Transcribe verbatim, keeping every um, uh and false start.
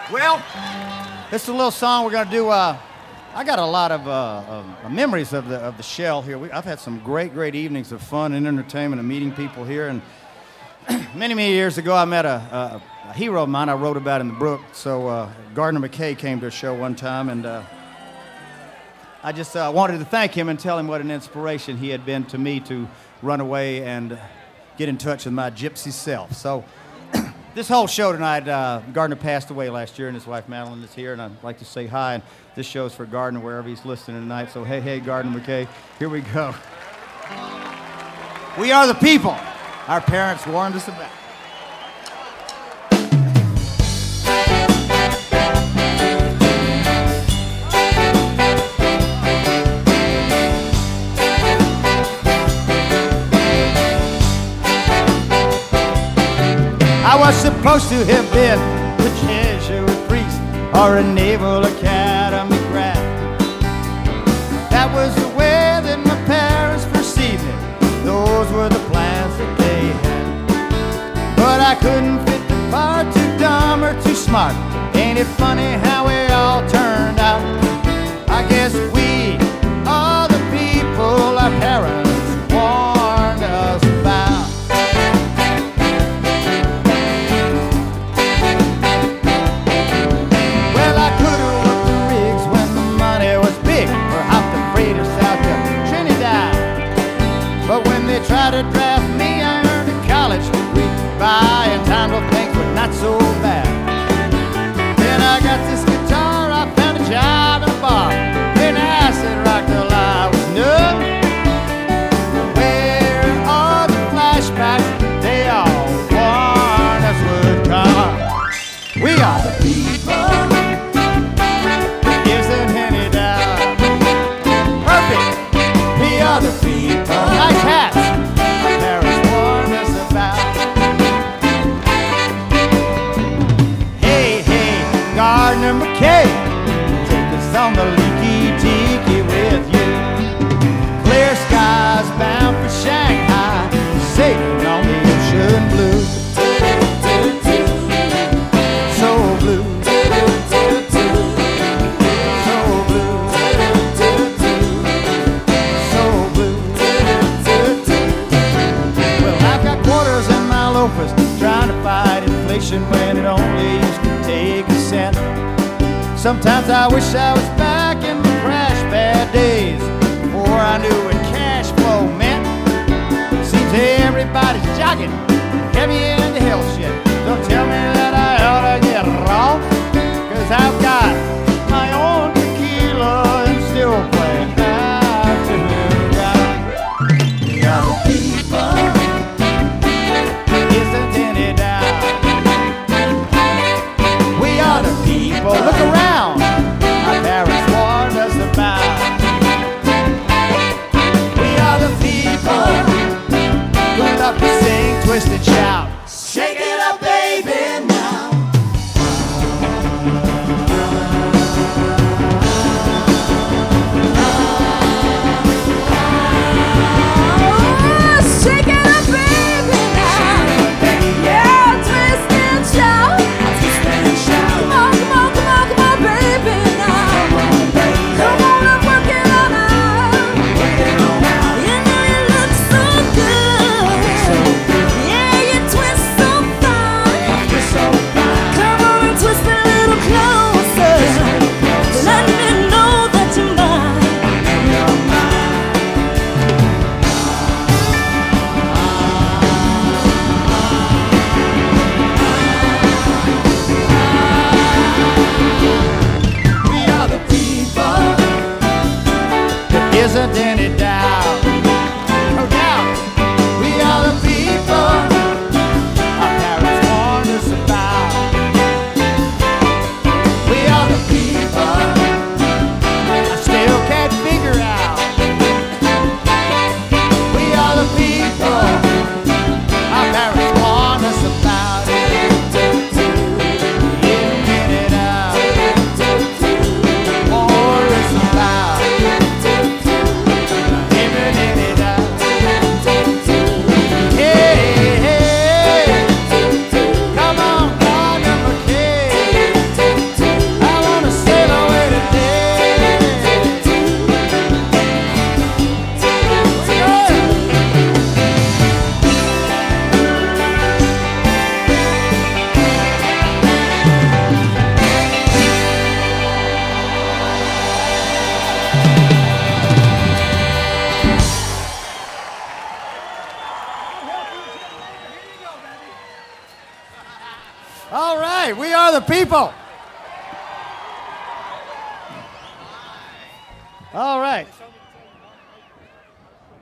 Well, this is a little song we're going to do. Uh, I got a lot of uh, uh, memories of the of the Shell here. We, I've had some great, great evenings of fun and entertainment and meeting people here. And many, many years ago, I met a, a, a hero of mine I wrote about in the book. So uh, Gardner McKay came to a show one time, and uh, I just uh, wanted to thank him and tell him what an inspiration he had been to me to run away and get in touch with my gypsy self. So this whole show tonight, uh, Gardner passed away last year, and his wife Madeline is here, and I'd like to say hi. And this show's for Gardner wherever he's listening tonight. So hey, hey, Gardner McKay, here we go. We are the people our parents warned us about. I was supposed to have been a Jesuit priest or a Naval Academy grad. That was the way that my parents perceived me. Those were the plans that they had. But I couldn't fit the part, too dumb or too smart. Ain't it funny how we all turned out? I guess we are the people our parents warned us about. They tried to draft me, I earned a college degree. By and time well, things were not so bad. Then I got this guitar, I found a job in a bar. Then acid rock till I was numb. Where are the flashbacks? They all warned us would come. We are the people. Isn't any doubt? Perfect. We are the people. Nice hats. Gardner McKay, take us on the leaky tiki with you. Clear skies bound for Shanghai, sailing on the ocean blue. So blue, so blue, so blue. Well, I've got quarters in my loafers, trying to fight inflation when it only used to take a cent. Sometimes I wish I was back in the crash bad days before I knew what cash flow meant. Seems everybody's jogging, heavy in the health shit. Don't tell me that I ought to get raw, cause I've got my own tequila and still play back to the God. We are the people. Isn't any doubt? We are the people. Look around. Our parents warned us about. We are the people who love to sing, twist and shout. Shake it up, baby, now. All right, we are the people. All right.